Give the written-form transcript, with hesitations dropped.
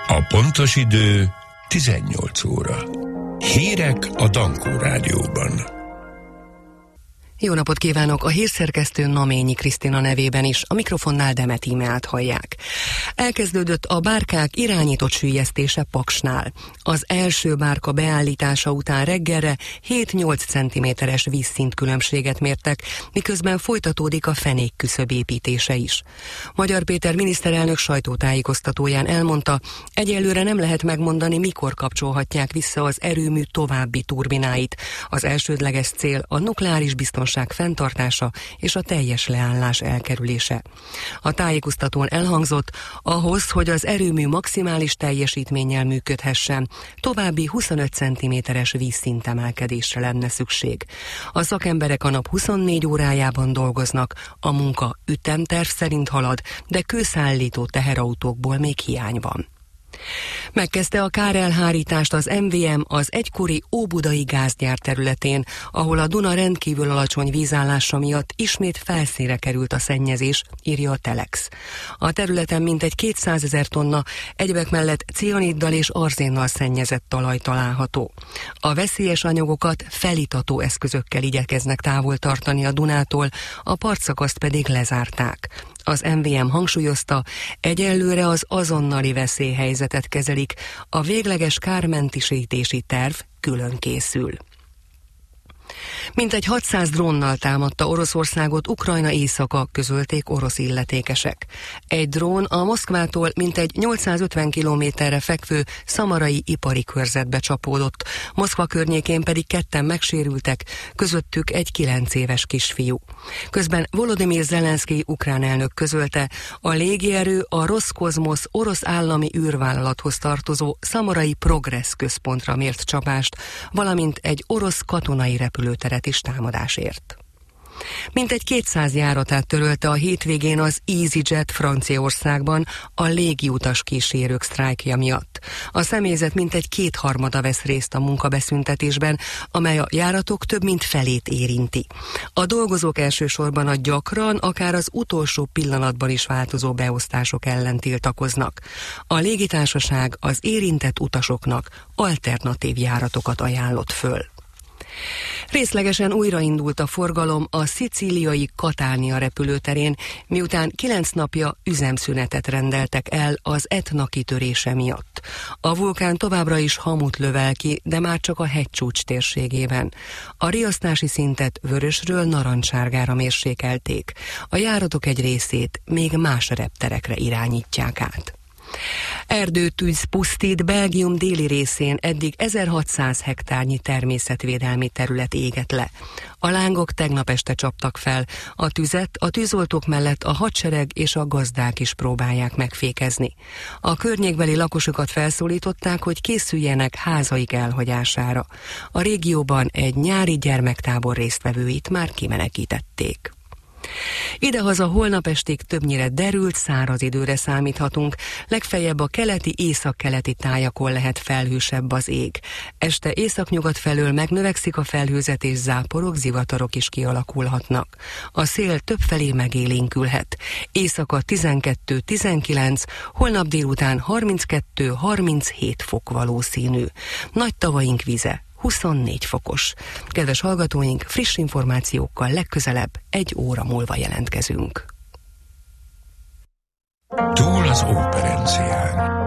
A pontos idő 18 óra. Hírek a Dankó Rádióban. Jó napot kívánok! A hírszerkesztő Naményi Krisztina nevében is, a mikrofonnál Demet Ímeát hallják. Elkezdődött a bárkák irányított süllyesztése Paksnál. Az első bárka beállítása után reggelre 7-8 cm-es vízszint különbséget mértek, miközben folytatódik a fenékküszöb építése is. Magyar Péter miniszterelnök sajtótájékoztatóján elmondta, egyelőre nem lehet megmondani, mikor kapcsolhatják vissza az erőmű további turbináit. Az elsődleges cél a nukleáris biztonság fenntartása és a teljes leállás elkerülése. A tájékoztatón elhangzott, ahhoz, hogy az erőmű maximális teljesítménnyel működhessen, további 25 cm-es vízszintemelkedésre lenne szükség. A szakemberek a nap 24 órájában dolgoznak, a munka ütemterv szerint halad, de kőszállító teherautókból még hiány van. Megkezdte a kárelhárítást az MVM az egykori óbudai gázgyár területén, ahol a Duna rendkívül alacsony vízállása miatt ismét felszínre került a szennyezés, írja a Telex. A területen mintegy 200 000 tonna, egyebek mellett cianiddal és arzénnal szennyezett talaj található. A veszélyes anyagokat felítató eszközökkel igyekeznek távol tartani a Dunától, a partszakaszt pedig lezárták. Az MVM hangsúlyozta, egyelőre az azonnali veszélyhelyzetet kezelik, a végleges kármentisítési terv külön készül. Mintegy 600 drónnal támadta Oroszországot Ukrajna északa, közölték orosz illetékesek. Egy drón a Moszkvától mintegy 850 kilométerre fekvő szamarai ipari körzetbe csapódott, Moszkva környékén pedig ketten megsérültek, közöttük egy 9 éves kisfiú. Közben Volodymyr Zelenszkij ukrán elnök közölte, a légierő a Roszkozmosz orosz állami űrvállalathoz tartozó szamarai Progress központra mért csapást, valamint egy orosz katonai repülőteret is támadásért. Mintegy 200 járatát törölte a hétvégén az EasyJet Franciaországban a légiutas kísérők sztrájkja miatt. A személyzet mintegy 2/3 vesz részt a munkabeszüntetésben, amely a járatok több mint felét érinti. A dolgozók elsősorban a gyakran, akár az utolsó pillanatban is változó beosztások ellen tiltakoznak. A légitársaság az érintett utasoknak alternatív járatokat ajánlott föl. Részlegesen újraindult a forgalom a szicíliai Catania repülőterén, miután 9 napja üzemszünetet rendeltek el az Etna kitörése miatt. A vulkán továbbra is hamut lövel ki, de már csak a hegycsúcs térségében. A riasztási szintet vörösről narancssárgára mérsékelték. A járatok egy részét még más repterekre irányítják át. Erdőtűz pusztít Belgium déli részén, eddig 1600 hektárnyi természetvédelmi terület égett le. A lángok tegnap este csaptak fel, a tüzet a tűzoltók mellett a hadsereg és a gazdák is próbálják megfékezni. A környékbeli lakosokat felszólították, hogy készüljenek házaik elhagyására. A régióban egy nyári gyermektábor résztvevőit már kimenekítették. Idehaza holnap estig többnyire derült, száraz időre számíthatunk, legfeljebb a keleti, északkeleti tájakon lehet felhősebb az ég. Este északnyugat felől megnövekszik a felhőzet és záporok, zivatarok is kialakulhatnak. A szél többfelé megélénkülhet. Éjszaka 12-19, holnap délután 32-37 fok valószínű. Nagy tavaink vize 24 fokos. Kedves hallgatóink, friss információkkal legközelebb 1 óra múlva jelentkezünk. Túl az óperencián.